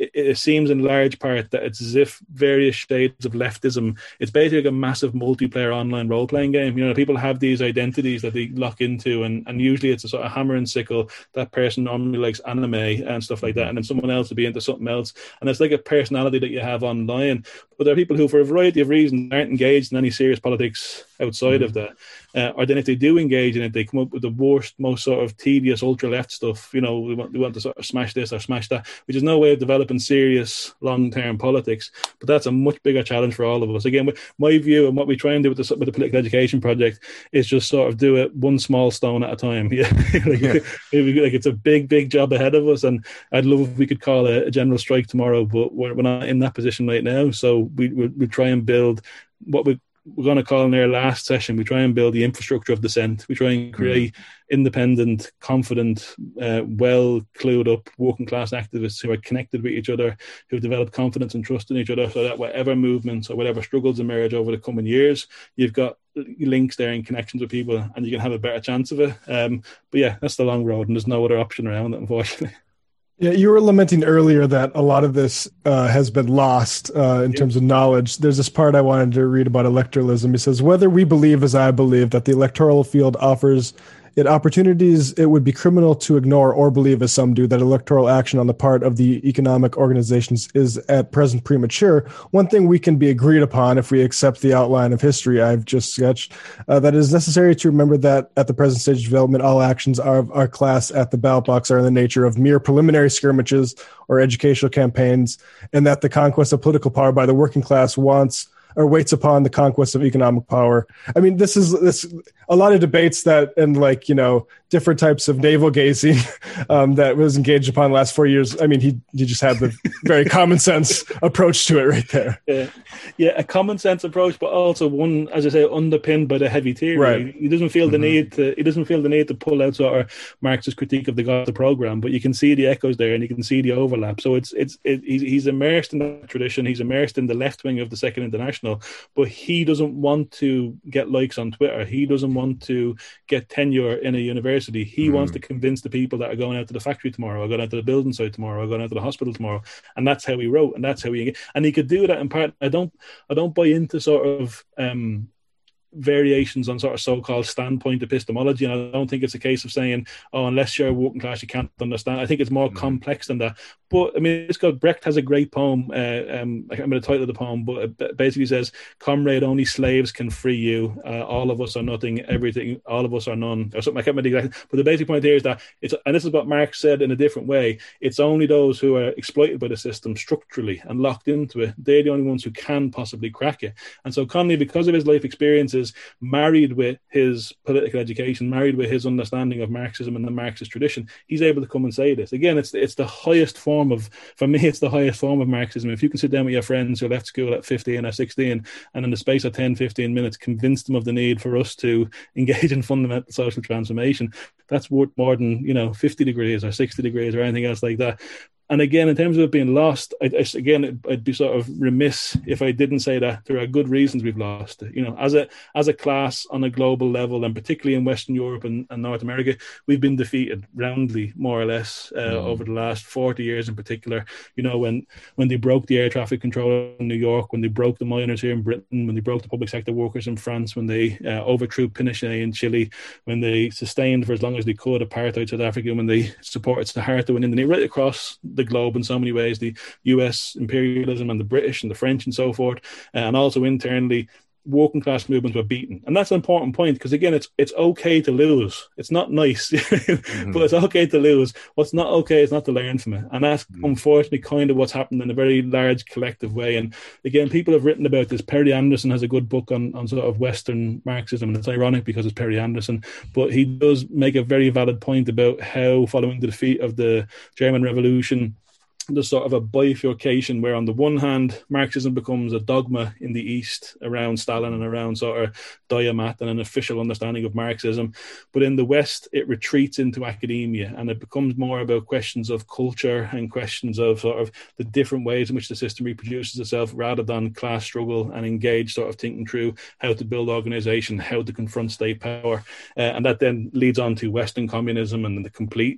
[SPEAKER 2] it, it seems in large part that it's as if various shades of leftism, it's basically like a massive multiplayer online role-playing game. You know, people have these identities that they lock into, and, and usually it's a sort of hammer and sickle. That person normally likes anime and stuff like that, and then someone else will be into something else. And it's like a personality that you have online. But there are people who, for a variety of reasons, aren't engaged in any serious politics outside mm-hmm. of that. Uh, or then if they do engage in it, they come up with the worst, most sort of tedious ultra-left stuff. You know, we want, we want to sort of smash this or smash that, which is no way of developing serious long-term politics. But that's a much bigger challenge for all of us. Again, my view and what we try and do with the, with the Political Education Project is just sort of do it one small stone at a time. Yeah, like, yeah. like it's a big, big job ahead of us, and I'd love if we could call a, a general strike tomorrow, but we're, we're not in that position right now. So we we, we try and build what we we're going to call in our last session, we try and build the infrastructure of dissent. We try and create mm. independent, confident, uh, well clued up working class activists who are connected with each other, who've developed confidence and trust in each other, so that whatever movements or whatever struggles emerge over the coming years, you've got links there and connections with people, and you can have a better chance of it. Um, but yeah, that's the long road, and there's no other option around it, unfortunately.
[SPEAKER 3] Yeah, you were lamenting earlier that a lot of this uh, has been lost uh, in yeah. terms of knowledge. There's this part I wanted to read about electoralism. He says, whether we believe, as I believe, that the electoral field offers it opportunities it would be criminal to ignore, or believe, as some do, that electoral action on the part of the economic organizations is at present premature, one thing we can be agreed upon if we accept the outline of history I've just sketched, uh, that it is necessary to remember that at the present stage of development, all actions of our class at the ballot box are in the nature of mere preliminary skirmishes or educational campaigns, and that the conquest of political power by the working class wants or waits upon the conquest of economic power. I mean, this is this a lot of debates that, and like, you know, different types of navel gazing um, that was engaged upon the last four years. I mean, he he just had the very common sense approach to it right there.
[SPEAKER 2] Yeah, yeah, a common sense approach, but also one, as I say, underpinned by the heavy theory.
[SPEAKER 3] Right.
[SPEAKER 2] He doesn't feel the
[SPEAKER 3] mm-hmm.
[SPEAKER 2] need to. He doesn't feel the need to pull out sort of Marxist critique of the Gotha program, but you can see the echoes there, and you can see the overlap. So it's it's it, he's he's immersed in that tradition. He's immersed in the left wing of the Second International, but he doesn't want to get likes on Twitter. He doesn't want to get tenure in a university. He mm. wants to convince the people that are going out to the factory tomorrow, or going out to the building site tomorrow, or going out to the hospital tomorrow. And that's how he wrote, and that's how he and he could do that in part. I don't I don't buy into sort of um variations on sort of so-called standpoint epistemology, and I don't think it's a case of saying, oh, unless you're working class you can't understand. I think it's more mm. complex than that. But I mean, it's got Brecht has a great poem, uh, um, I can't remember the title of the poem, but it basically says, comrade, only slaves can free you, uh, all of us are nothing, everything, all of us are none, or something. I can't remember the exact, but the basic point here is that it's, and this is what Marx said in a different way, it's only those who are exploited by the system structurally and locked into it, they're the only ones who can possibly crack it. And so Connolly, because of his life experiences, married with his political education, married with his understanding of Marxism and the Marxist tradition, he's able to come and say this. Again, it's it's the highest form of, for me, it's the highest form of Marxism. If you can sit down with your friends who left school at fifteen or sixteen, and in the space of ten, fifteen minutes, convince them of the need for us to engage in fundamental social transformation, that's worth more than, you know, fifty degrees or sixty degrees or anything else like that. And again, in terms of it being lost, I, I, again, I'd be sort of remiss if I didn't say that there are good reasons we've lost it. You know, as a as a class on a global level, and particularly in Western Europe and, and North America, we've been defeated roundly, more or less, uh, mm. over the last forty years in particular. You know, when when they broke the air traffic control in New York, when they broke the miners here in Britain, when they broke the public sector workers in France, when they uh, overthrew Pinochet in Chile, when they sustained for as long as they could apartheid South Africa, when they supported Suharto in Indonesia, right across the globe in so many ways, the U S imperialism and the British and the French and so forth, uh, and also internally, working class movements were beaten. And that's an important point, because again, it's it's okay to lose. It's not nice, mm-hmm. but it's okay to lose. What's not okay is not to learn from it. And that's mm-hmm. unfortunately kind of what's happened in a very large collective way. And again, people have written about this. Perry Anderson has a good book on, on sort of Western Marxism, and it's ironic because it's Perry Anderson, but he does make a very valid point about how, following the defeat of the German Revolution, there's sort of a bifurcation where on the one hand Marxism becomes a dogma in the East around Stalin and around sort of Diomat and an official understanding of Marxism, but in the West it retreats into academia, and it becomes more about questions of culture and questions of sort of the different ways in which the system reproduces itself, rather than class struggle and engage sort of thinking through how to build organization, how to confront state power, uh, and that then leads on to Western communism and the complete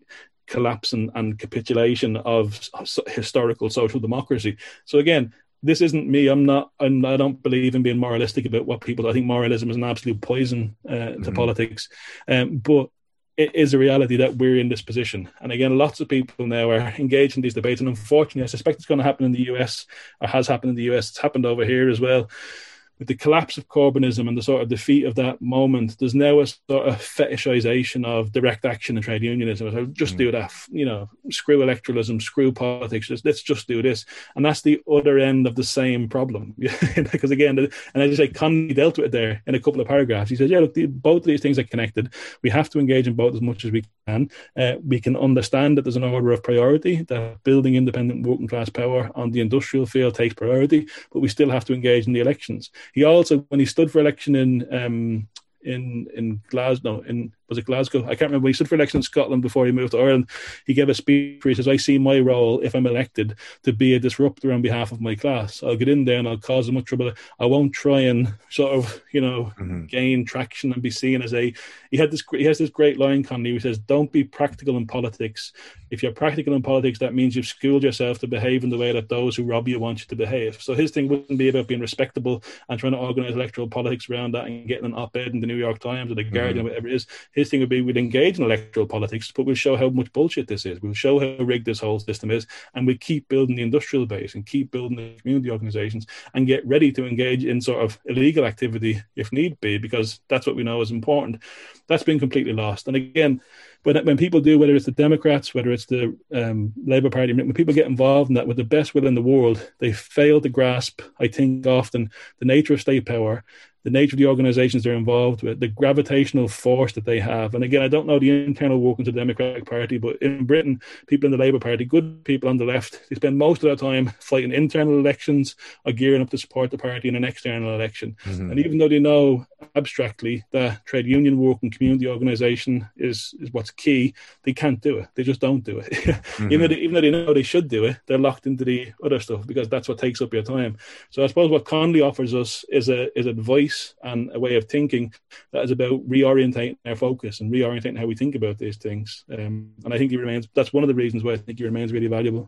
[SPEAKER 2] collapse and, and capitulation of historical social democracy. So again, this isn't me. I'm not. I'm, I don't believe in being moralistic about what people. I think moralism is an absolute poison uh, to mm-hmm. politics. Um, but it is a reality that we're in this position. And again, lots of people now are engaged in these debates. And unfortunately, I suspect it's going to happen in the U S, or has happened in the U S. It's happened over here as well. With the collapse of Corbynism and the sort of defeat of that moment, there's now a sort of fetishization of direct action and trade unionism. So just mm. do that, you know, screw electoralism, screw politics, just, let's just do this. And that's the other end of the same problem. Because again, and as you say, Connolly dealt with it there in a couple of paragraphs. He says, yeah, look, the, both of these things are connected. We have to engage in both as much as we can. Uh, we can understand that there's an order of priority, that building independent working class power on the industrial field takes priority, but we still have to engage in the elections. He also, when he stood for election in um, in in Glasgow, in was it Glasgow? I can't remember. When he stood for election in Scotland before he moved to Ireland, he gave a speech where he says, I see my role, if I'm elected, to be a disruptor on behalf of my class. I'll get in there and I'll cause as much trouble. I won't try and sort of, you know, mm-hmm. gain traction and be seen as a... He had this. He has this great line, Connolly, who says, don't be practical in politics. If you're practical in politics, that means you've schooled yourself to behave in the way that those who rob you want you to behave. So his thing wouldn't be about being respectable and trying to organise electoral politics around that and getting an op-ed in the New York Times or the Guardian, mm-hmm. or whatever it is. His thing would be, we'd engage in electoral politics, but we'll show how much bullshit this is. We'll show how rigged this whole system is, and we keep building the industrial base and keep building the community organisations and get ready to engage in sort of illegal activity if need be, because that's what we know is important. That's been completely lost. And again, when when people do, whether it's the Democrats, whether it's the um, Labour Party, when people get involved in that with the best will in the world, they fail to grasp, I think, often the nature of state power, the nature of the organisations they're involved with, the gravitational force that they have. And again, I don't know the internal workings of the Democratic Party, but in Britain, people in the Labour Party, good people on the left, they spend most of their time fighting internal elections or gearing up to support the party in an external election. Mm-hmm. And even though they know abstractly that trade union work and community organisation is, is what's key, they can't do it. They just don't do it. mm-hmm. even, though they, even though they know they should do it, they're locked into the other stuff because that's what takes up your time. So I suppose what Connolly offers us is a is advice and a way of thinking that is about reorientating our focus and reorientating how we think about these things. Um, and I think he remains, that's one of the reasons why I think he remains really valuable.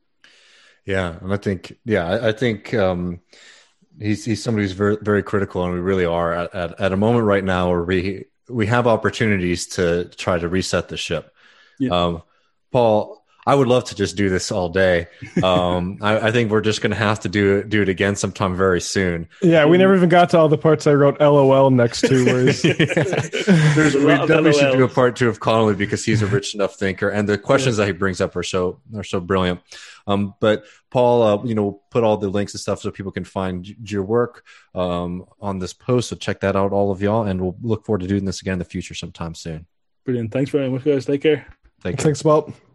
[SPEAKER 1] Yeah. And I think, yeah, I, I think um, he's, he's somebody who's very, very critical, and we really are at, at, at a moment right now where we, we have opportunities to try to reset the ship. Yeah. Um, Paul, I would love to just do this all day. Um, I, I think we're just going to have to do it, do it again sometime very soon.
[SPEAKER 3] Yeah, we never even got to all the parts I wrote L O L next to. Whereas...
[SPEAKER 1] yeah. There's, we definitely should do a part two of Connolly because he's a rich enough thinker, and the questions yeah. that he brings up are so are so brilliant. Um, but Paul, uh, you know, put all the links and stuff so people can find your work um, on this post. So check that out, all of y'all, and we'll look forward to doing this again in the future sometime soon.
[SPEAKER 2] Brilliant. Thanks very much, guys. Take care.
[SPEAKER 1] Thank you.
[SPEAKER 3] Thanks, Walt.